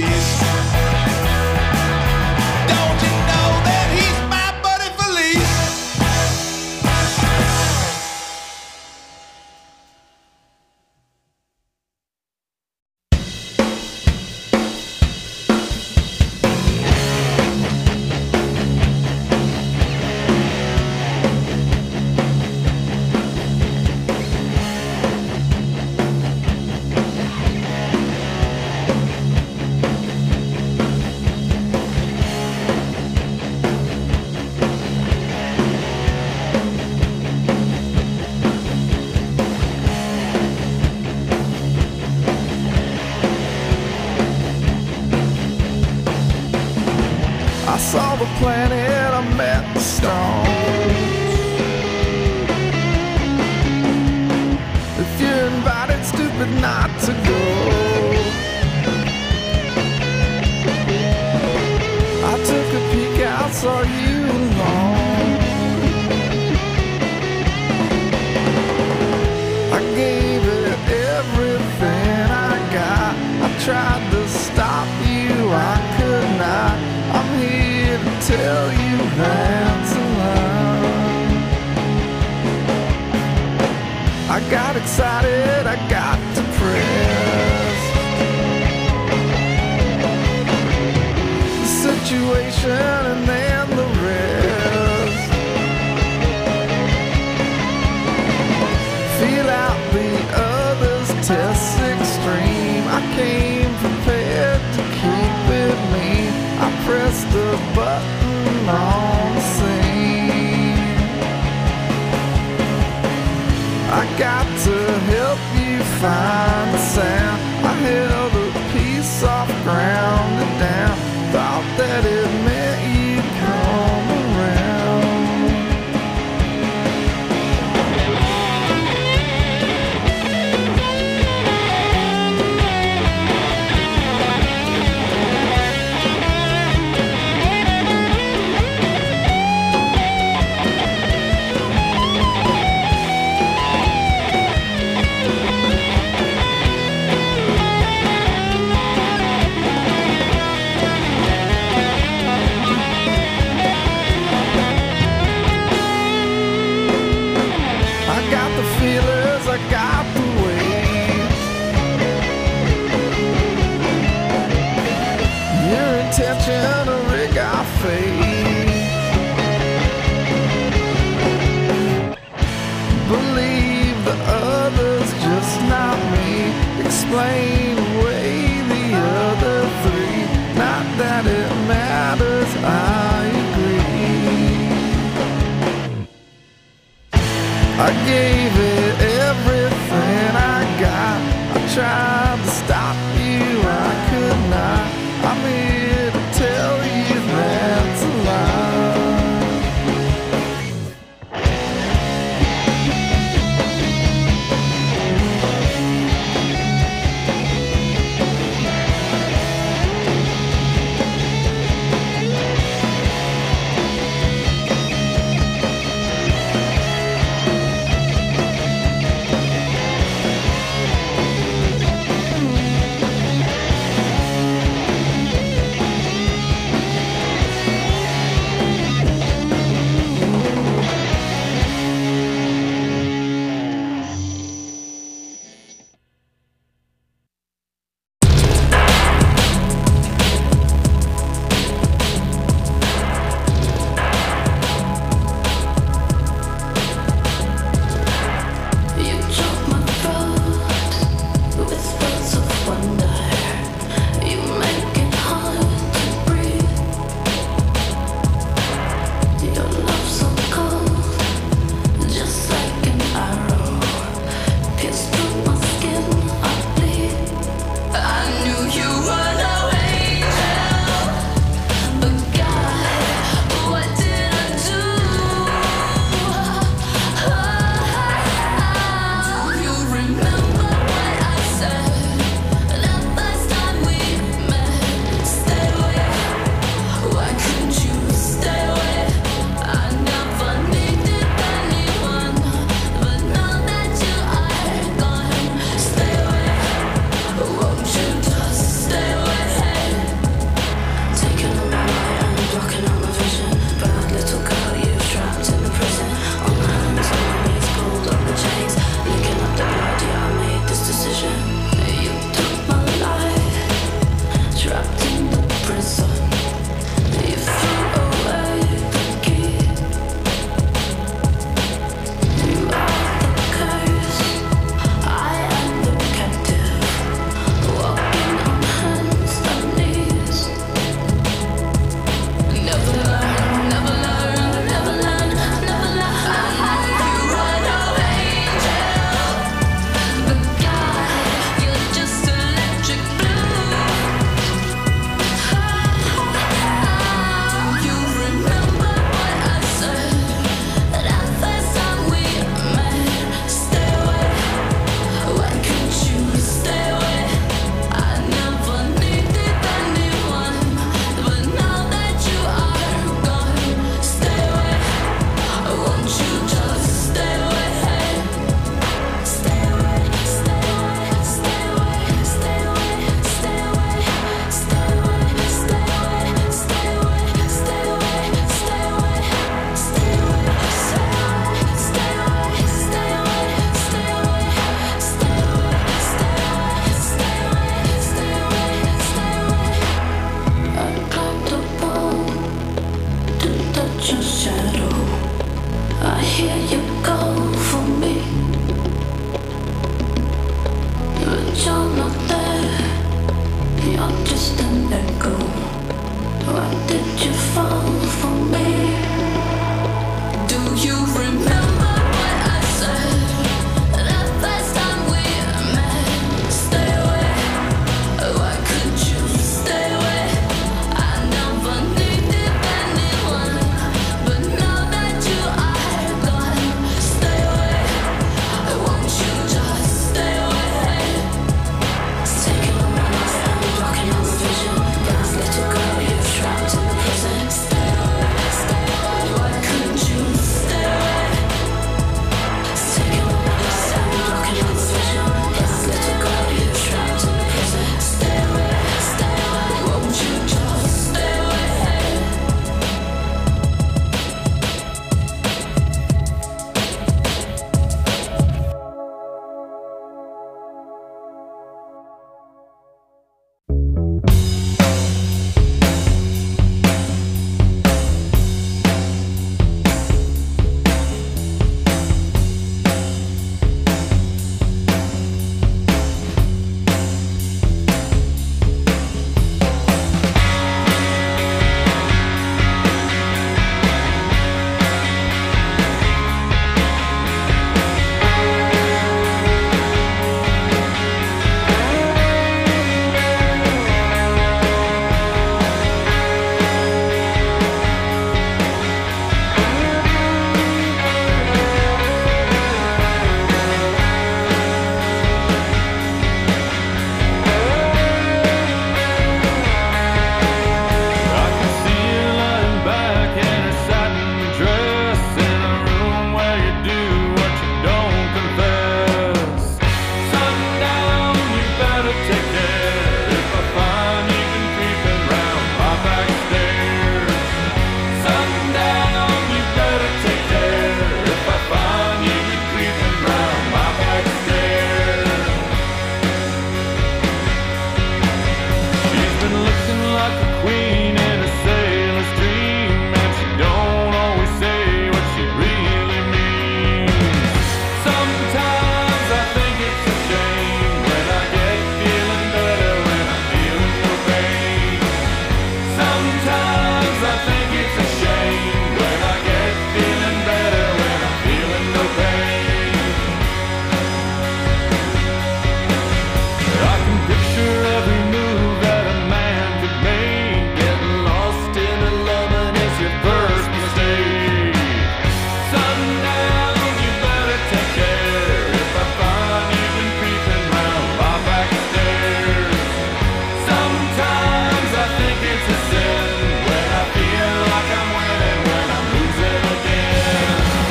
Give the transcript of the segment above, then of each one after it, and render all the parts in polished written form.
police. Don't you know that he's my buddy Felice? I saw the planet, I met the stars. If you're invited, stupid not to go. I took a peek out, saw you alone. I gave it everything I got. I tried to stop you, I could not. I'm here to tell you that's a lie. I got excited, I got depressed. The situation and then the rest. Feel out the other's test extreme. I came prepared to keep it mean. I pressed the button on the scene. I got to help you find the sound. I held a piece off, ground it down. Thought that it meant you'd come around. I got the weight. Your intention to rig our fate. Believe the others, just not me. Explain away the other three. Not that it matters, I agree. I gave it everything I got. I tried to stop you, I could not. I'm here to tell you that's a like a queen in a sailor's dream, and she don't always say what she really means. Sometimes I think it's a shame when I get feeling better when I'm feeling no pain. Sometimes I think it's a shame when I get feeling better when I'm feeling no pain. I can picture every move that a man could make. Getting lost in a loving is your first mistake. Sundown, you better take care if I find you been creeping round my back stairs. Sometimes I think it's a sin when I feel like I'm winning when I'm losing again.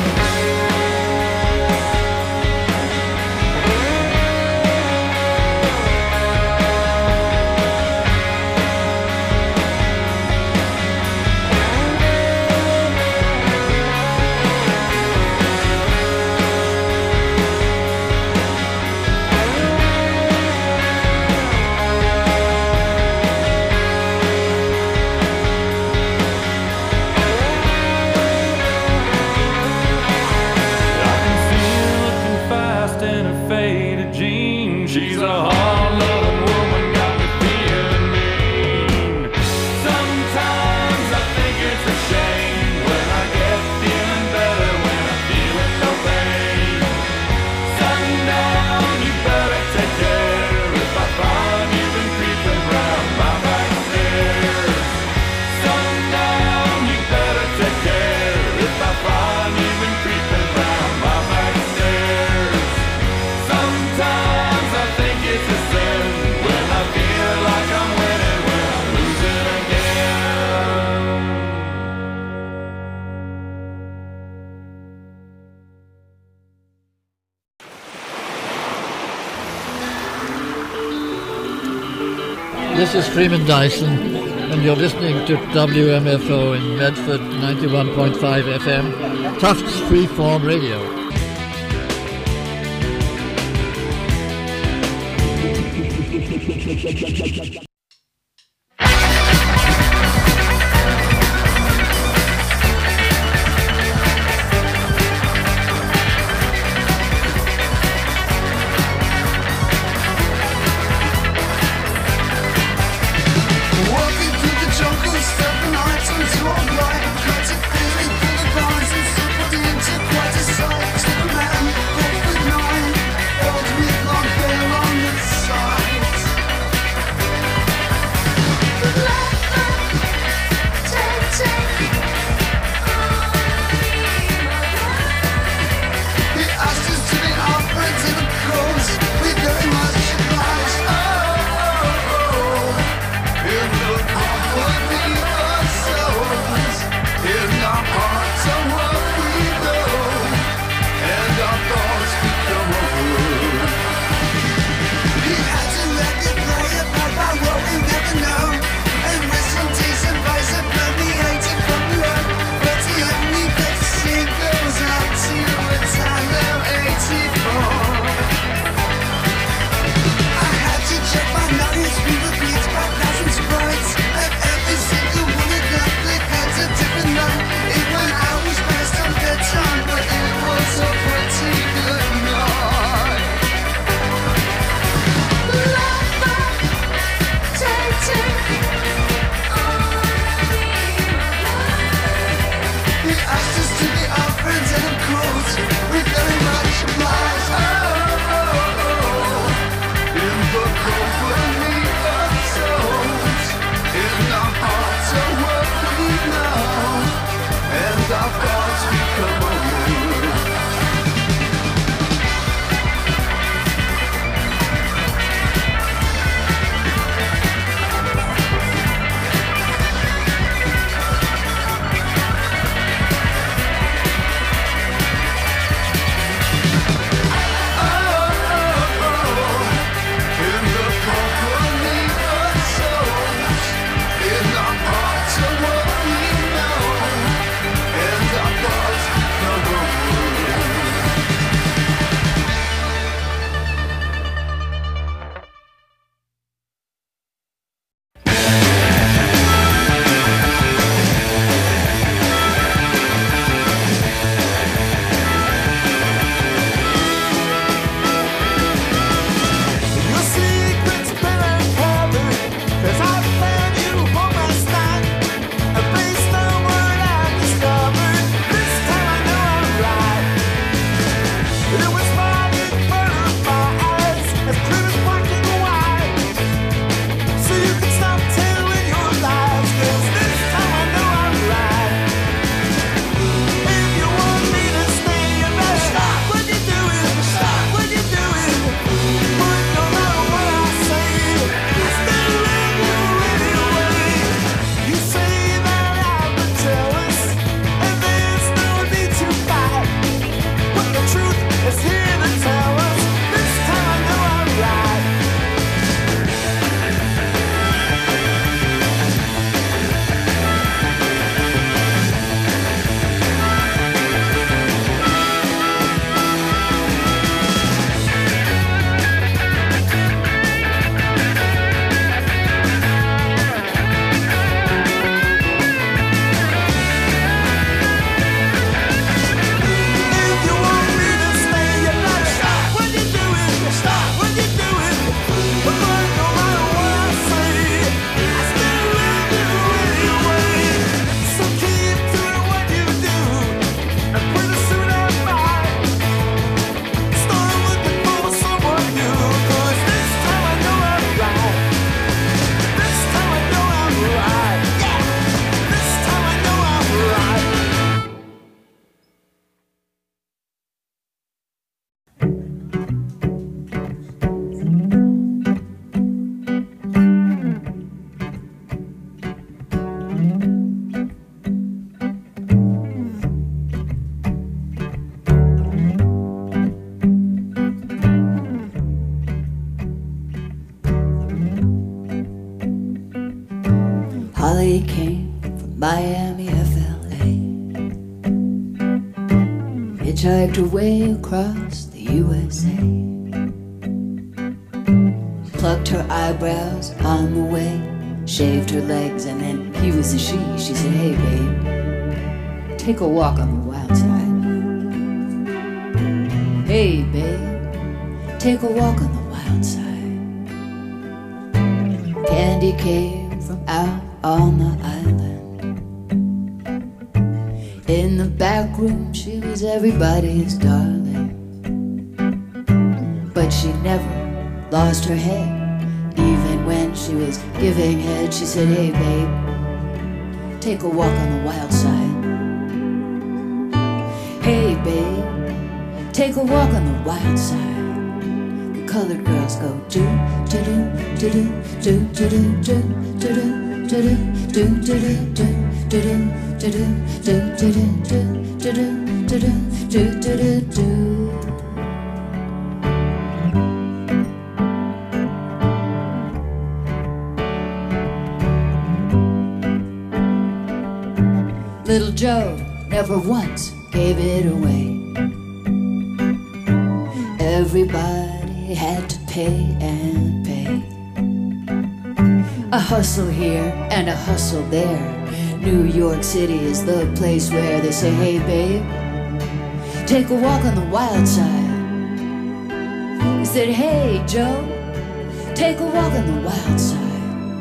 I can see her looking fast in her faded jeans. She's a hard-loving woman, got me feeling mean. Sometimes I think it's a shame when I get feeling better when I'm feeling no pain. Sundown, you better take care if I find you been creeping round my back stairs. Sundown, you better take care if I find you been creeping round my back stairs. Sometimes I think it's a sin when I feel like I'm winning when I'm losing again. This is Freeman Dyson, and you're listening to WMFO in Medford 91.5 FM, Tufts Freeform Radio. Walking through the jungle, stepping items to a blind, crazy feeling full of vines and suffered into quite a sight. To the man, 4'9", old with long hair on the side. Holly came from Miami, FLA. Hitchhiked her way across the USA. Plucked her eyebrows on the way, shaved her legs, and then he was a she. She said, hey babe, take a walk on the wild side. Hey babe, take a walk on the wild side. Candy came from out on the island. In the back room she was everybody's darling, but she never lost her head. Even when she was giving head, she said, hey babe, take a walk on the wild side. Hey babe, take a walk on the wild side. The colored girls go do do do do do do do do do do do do do do do do do. Little Joe never once gave it away. Everybody had to pay and pay. A hustle here and a hustle there. New York City is the place where they say, hey babe, take a walk on the wild side. He said, hey Joe, take a walk on the wild side.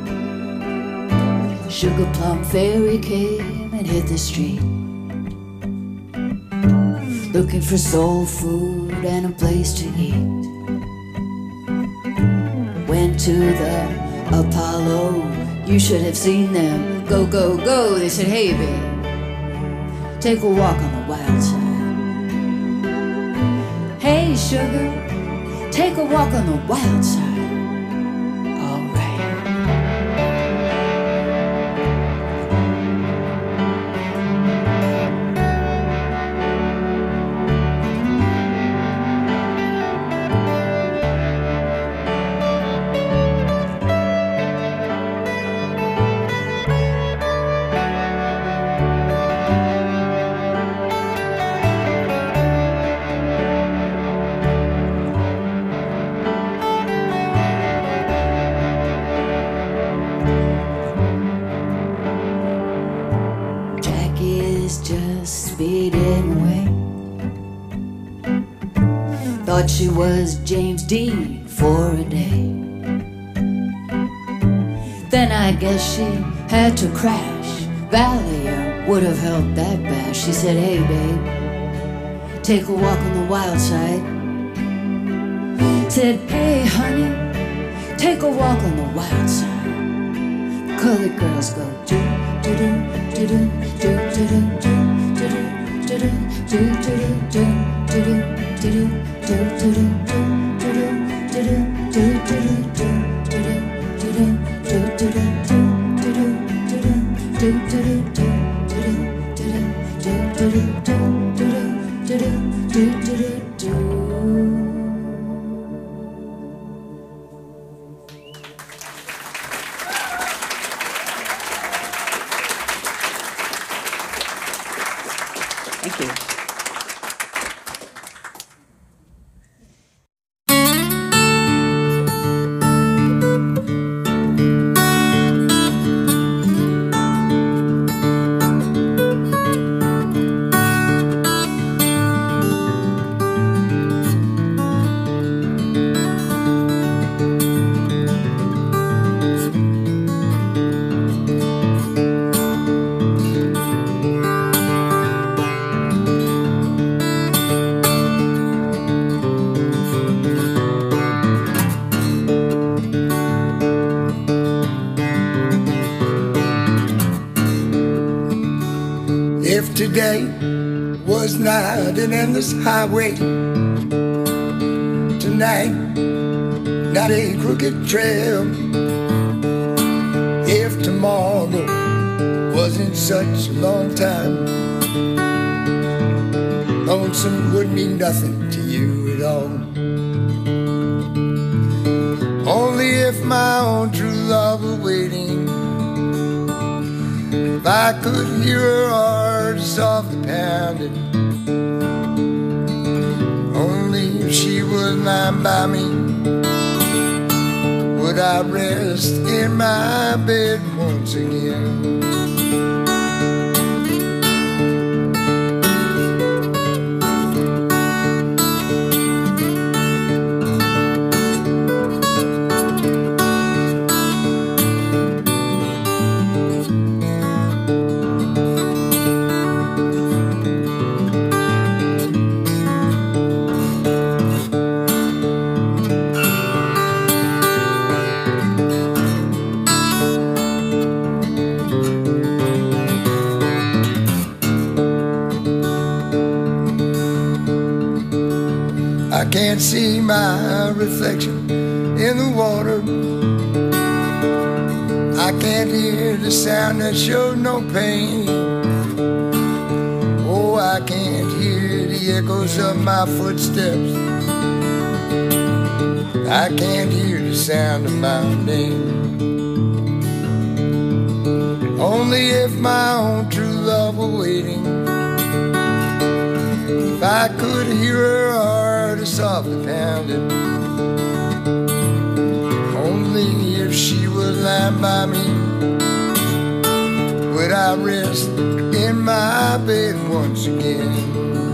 Sugar Plum Fairy came and hit the street, looking for soul food and a place to eat. Went to the Apollo, you should have seen them go, go, go. They said, hey babe, take a walk on the wild side. Hey sugar, take a walk on the wild side. Thought she was James Dean for a day. Then I guess she had to crash. Valium would have helped that bash. She said, hey babe, take a walk on the wild side. Said, hey honey, take a walk on the wild side. The colored girls go do do do do do do do do do do do do do do. Thank you. Today was not an endless highway. Tonight, not a crooked trail. If tomorrow wasn't such a long time, lonesome would mean nothing to you at all. Only if my own true love were waiting If I could hear her heart softly pounding, only if she was lying by me would I rest in my bed once again. I can't see my reflection in the water. I can't hear the sound that shows no pain. Oh, I can't hear the echoes of my footsteps. I can't hear the sound of my name. Only if my own true love were waiting. If I could hear her heart softly pounding, only if she was lying by me would I rest in my bed once again.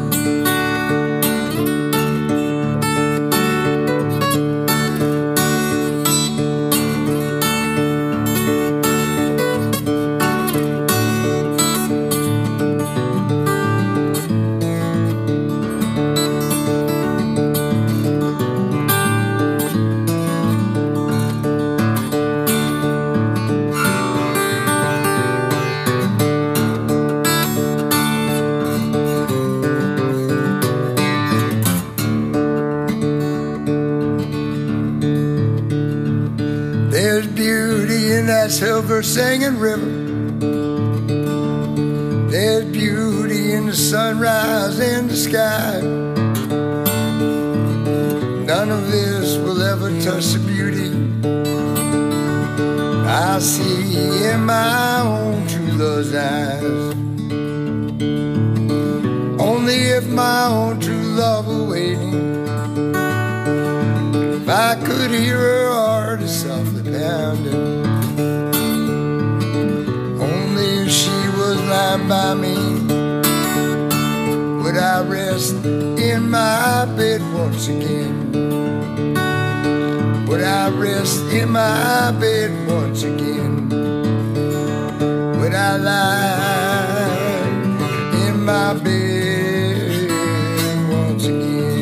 There's beauty in that silver singing river. There's beauty in the sunrise in the sky. None of this will ever touch the beauty I see in my own true love's eyes. Only if my own true love were waiting. If I could hear her heart softly pounding, only if she was lying by me would I rest in my bed once again. Would I rest in my bed once again? Would I lie in my bed once again?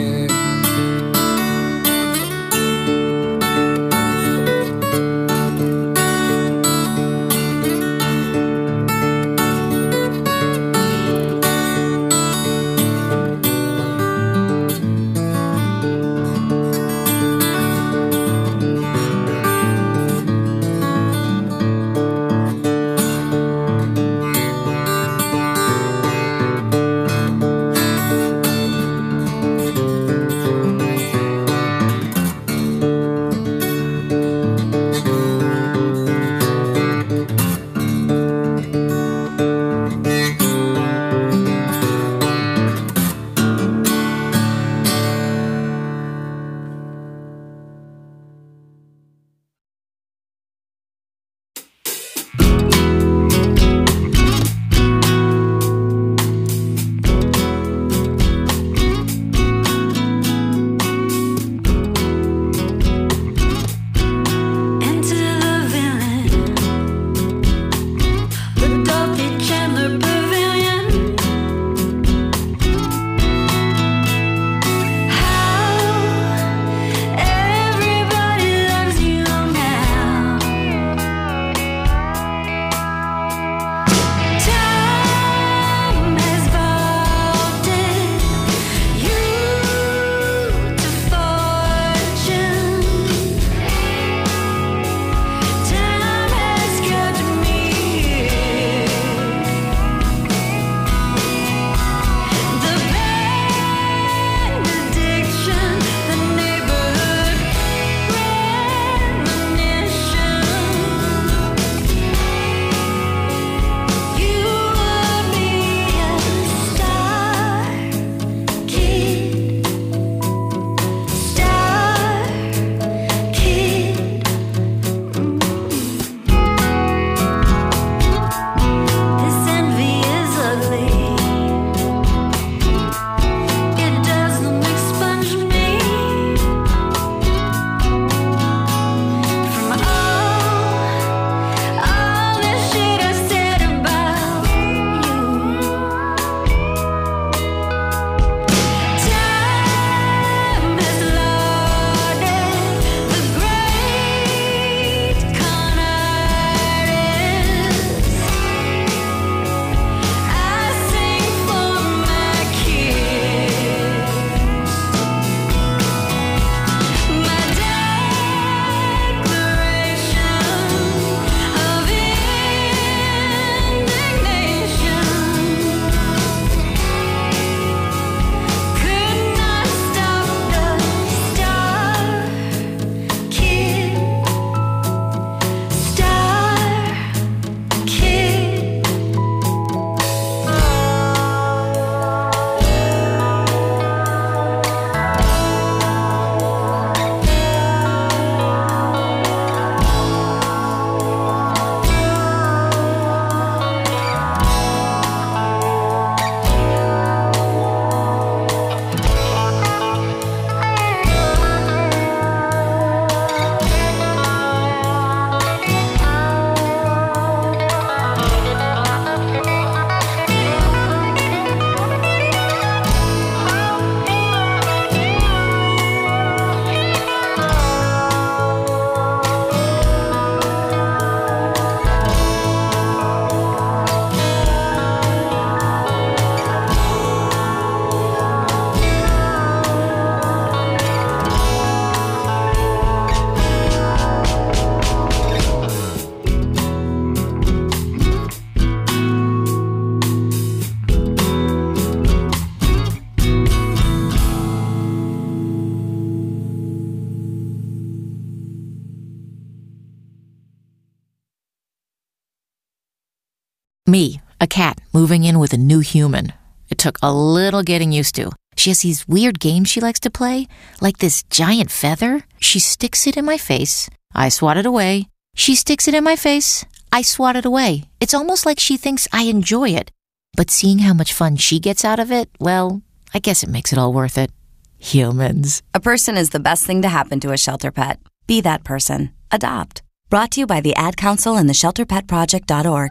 Me, a cat, moving in with a new human. It took a little getting used to. She has these weird games she likes to play, like this giant feather. She sticks it in my face. I swat it away. She sticks it in my face. I swat it away. It's almost like she thinks I enjoy it. But seeing how much fun she gets out of it, well, I guess it makes it all worth it. Humans. A person is the best thing to happen to a shelter pet. Be that person. Adopt. Brought to you by the Ad Council and the ShelterPetProject.org.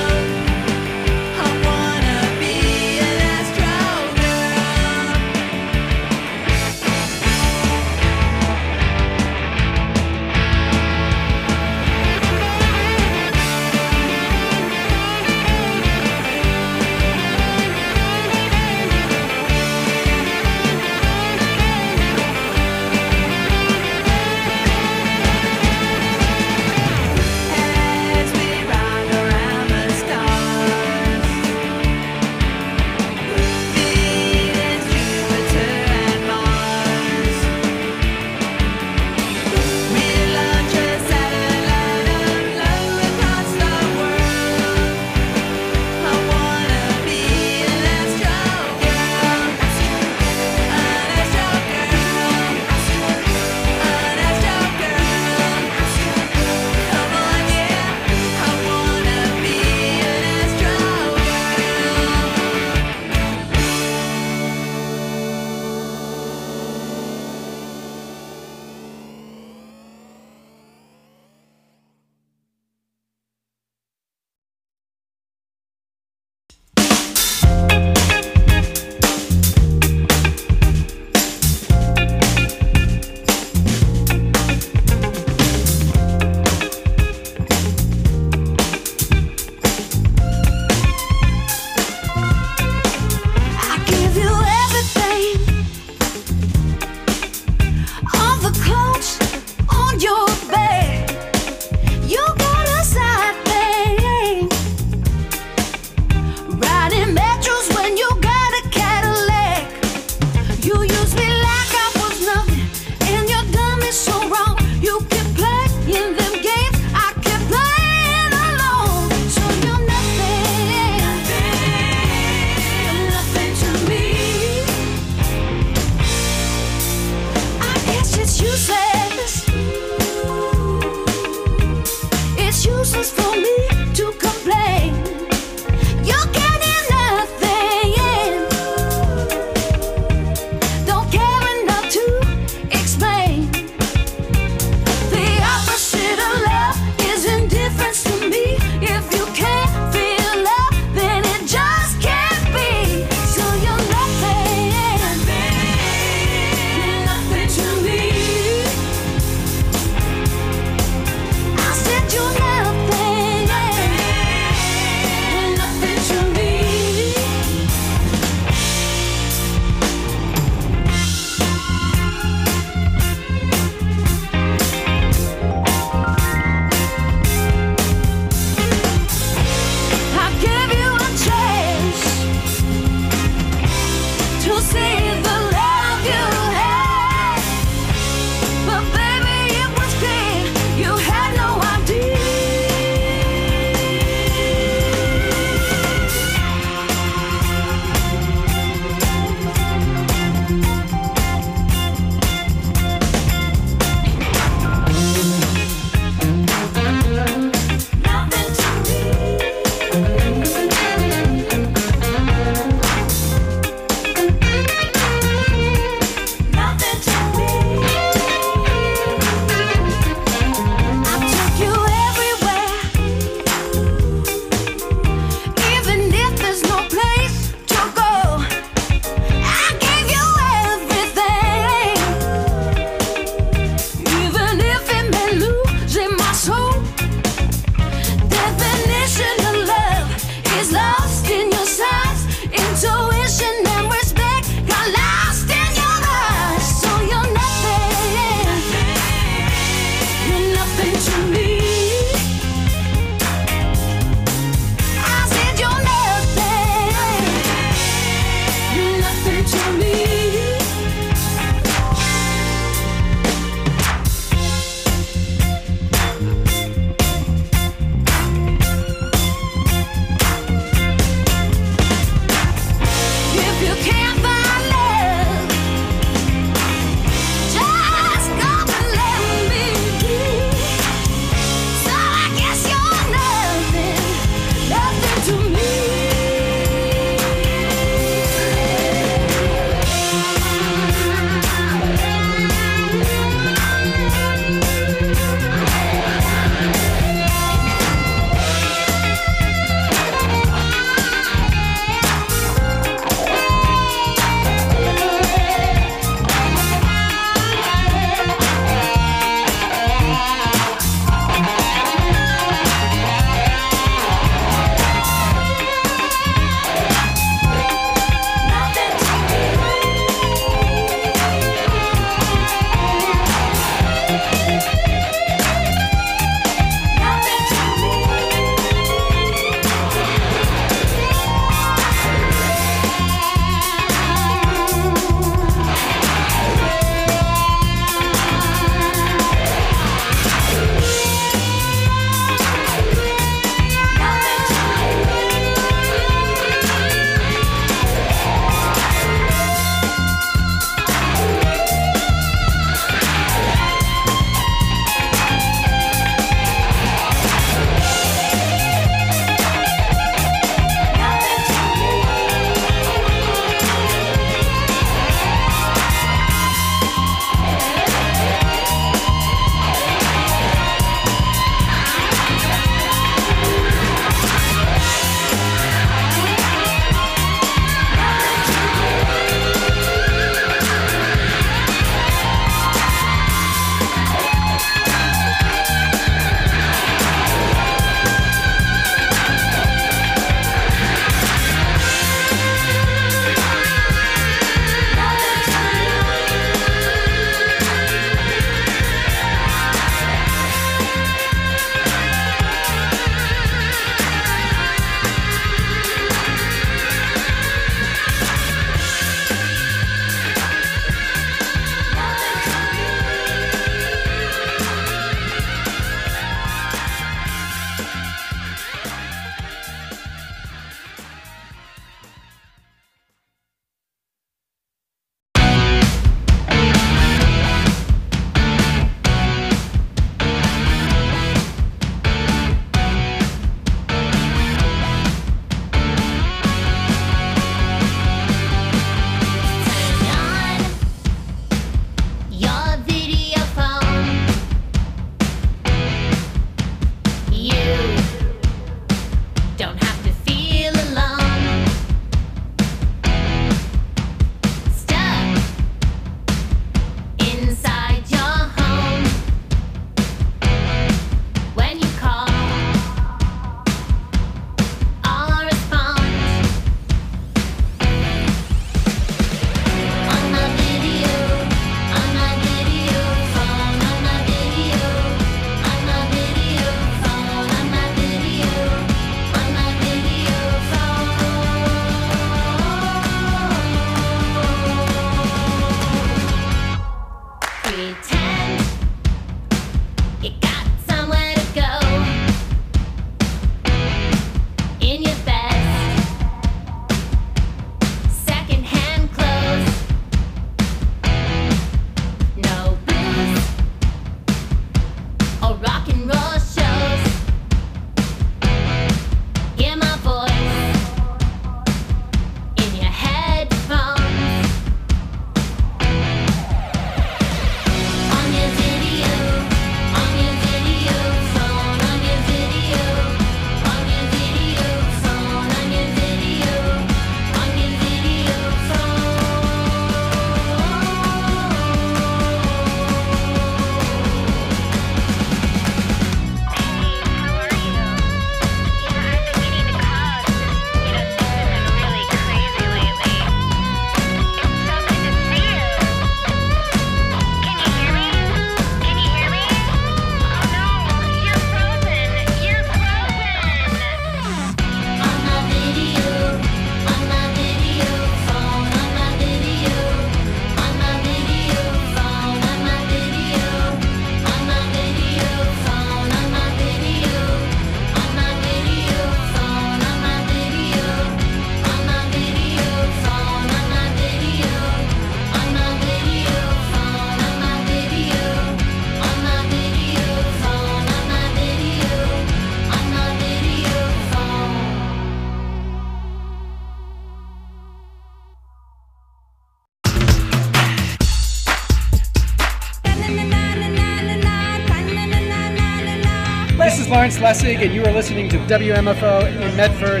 Lawrence Lessig, and you are listening to WMFO in Medford.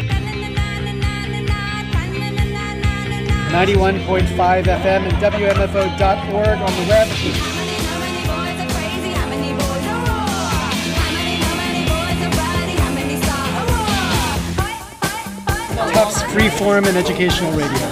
91.5 FM and WMFO.org on the web. Tufts Freeform and Educational Radio.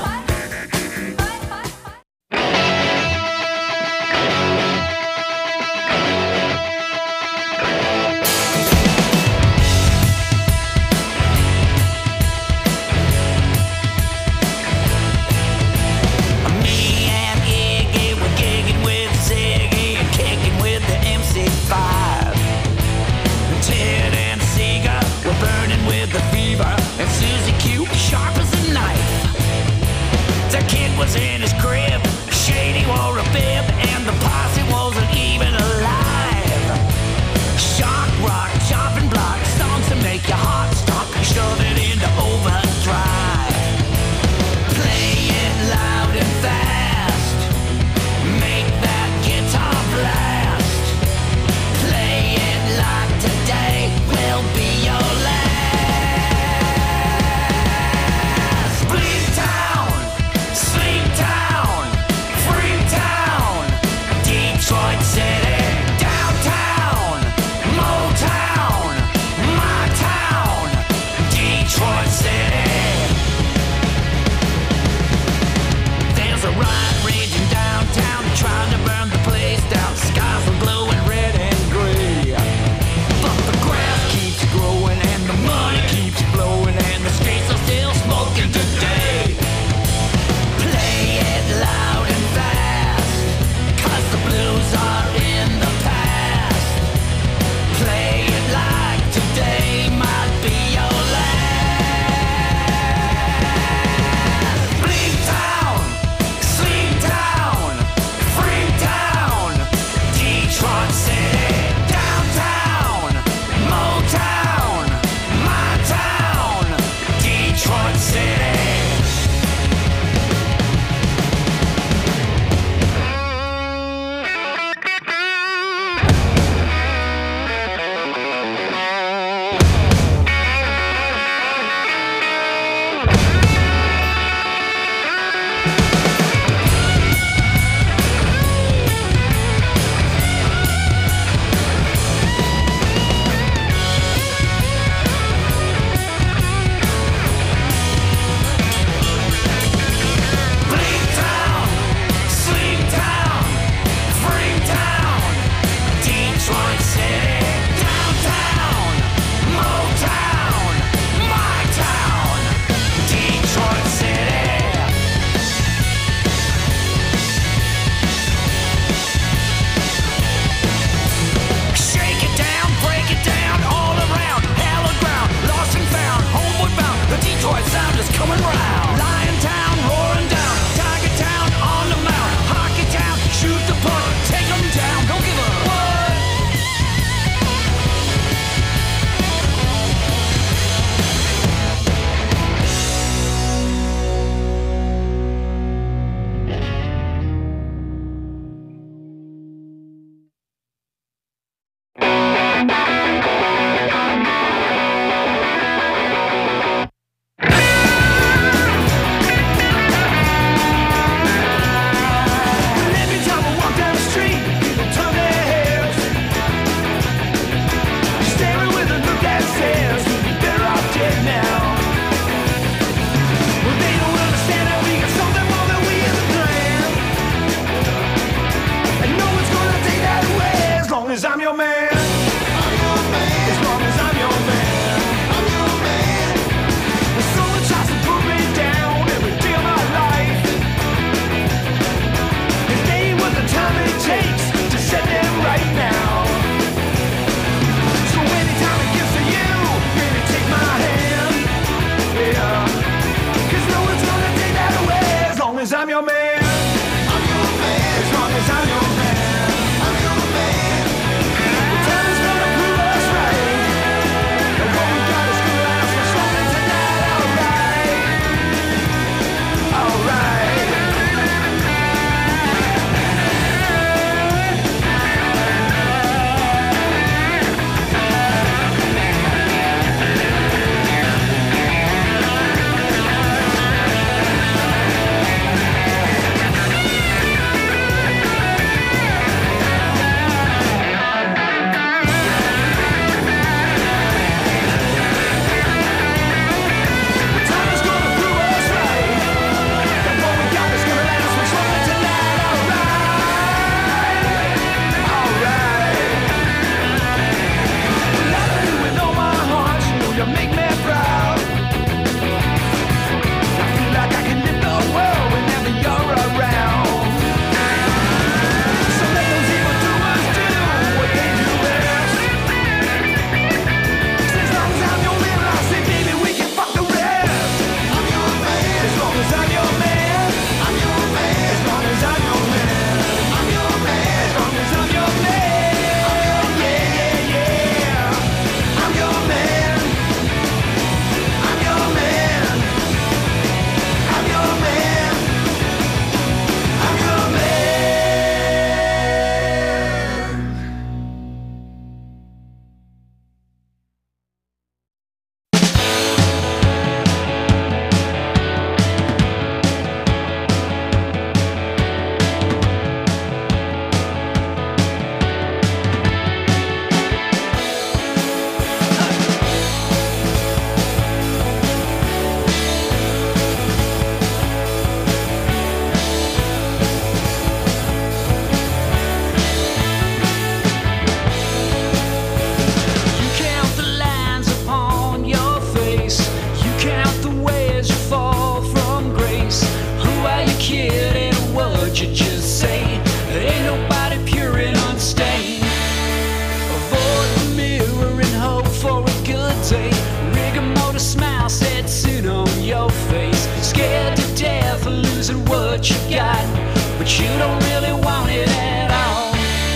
what you just say. Ain't nobody pure and unstained. Avoid the mirror and hope for a good day. Rigor mortis smile set soon on your face. Scared to death of losing what you got, but you don't really want it at all.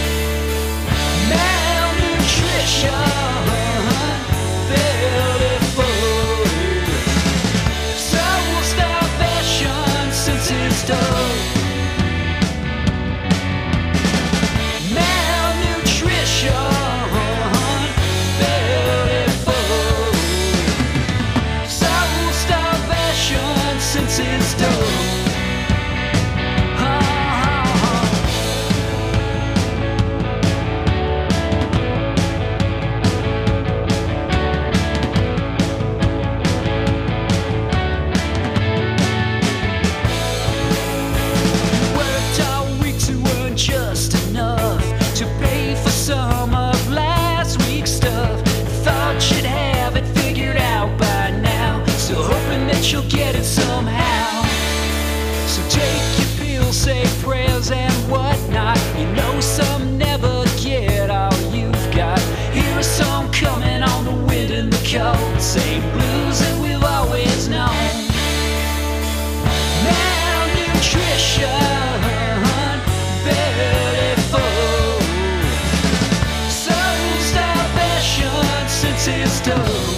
Malnutrition, belly full, soul starvation since it's done. Malnutrition, belly full, soul starvation since it's done. Just enough to pay for some of last week's stuff. Thought you'd have it figured out by now, still hoping that you'll get it somehow. So take your pills, say prayers and whatnot. You know some never get all you've got. Here are some coming on the wind and the cold, same blues that we've always known. Malnutrition, belly full, soul starvation since it's done.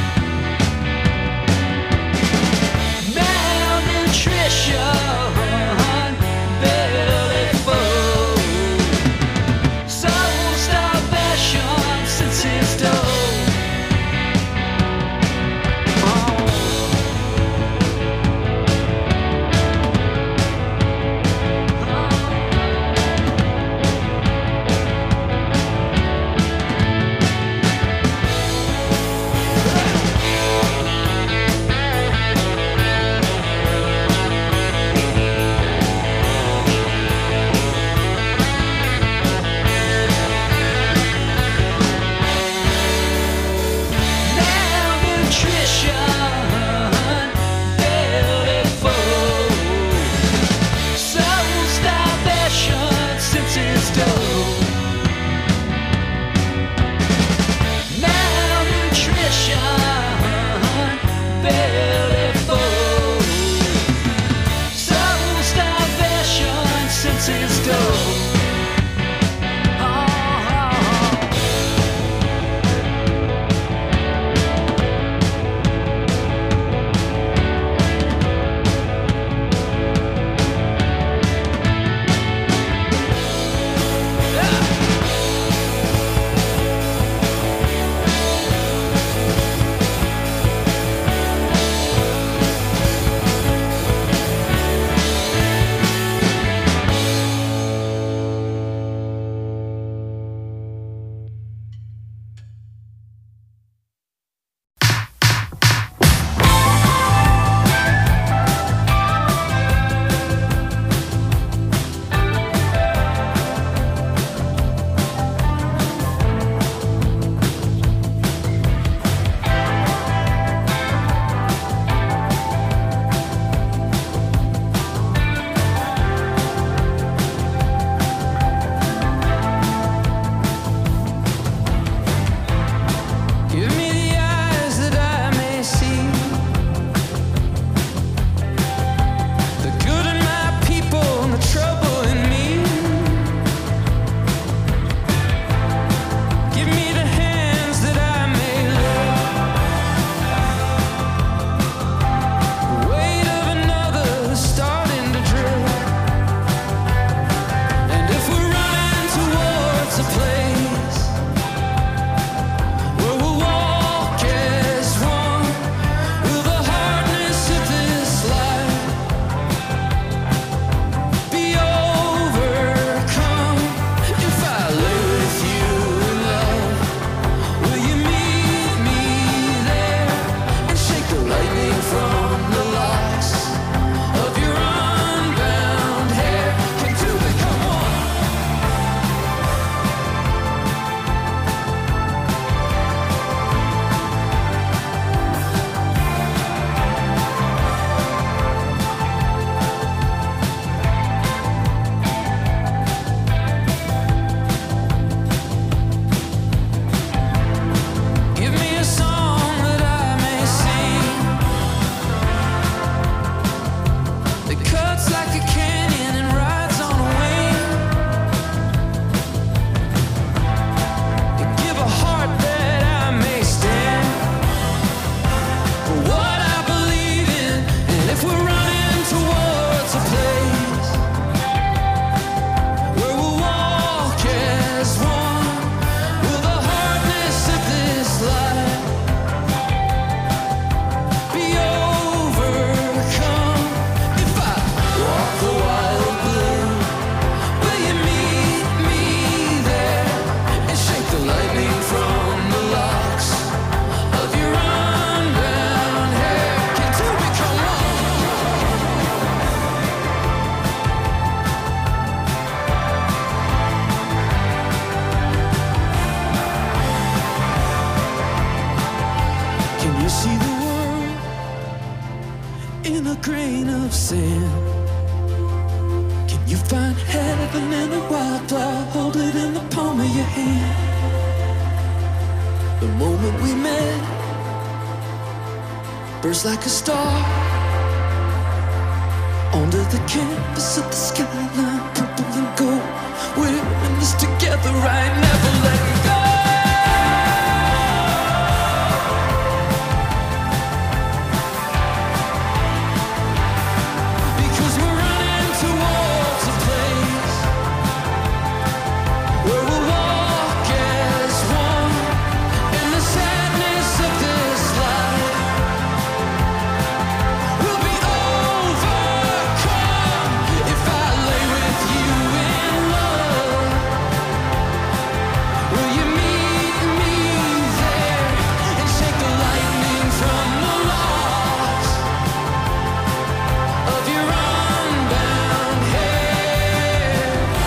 Malnutrition, belly full, soul starvation since it's done. in a grain of sand? Can you find heaven in a wildflower? Hold it in the palm of your hand. The moment we met burst like a star onto the canvas of the skyline, purple and gold. We're in this together, right? Never letting go. Because we're running towards a place where we'll walk as one in the sadness of this life. We'll be overcome if I lay with you in love. Will you meet me there and shake the lightning from the loss of your unbound hair?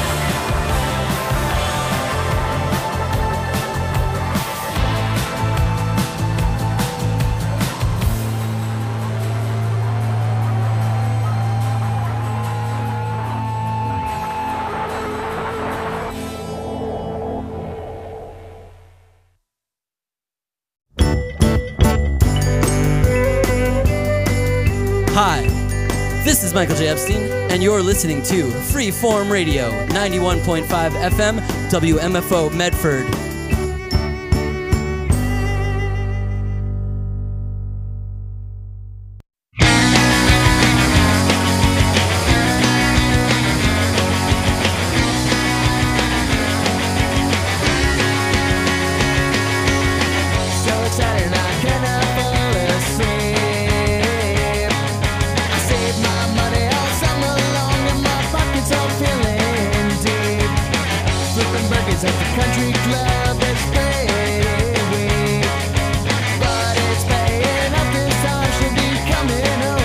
Hi, this is Michael J. Epstein, and you're listening to Freeform Radio, 91.5 FM, WMFO Medford.